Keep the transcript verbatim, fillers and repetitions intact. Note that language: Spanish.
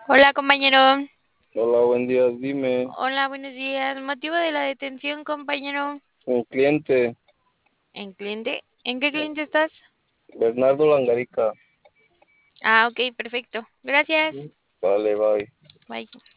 Hola, compañero. Hola, buen día, dime. Hola, buenos días. Motivo de la detención, compañero. Un cliente, ¿En cliente? ¿En qué cliente estás? Bernardo Langarica. Ah, ok, perfecto. Gracias. Vale, bye. Bye.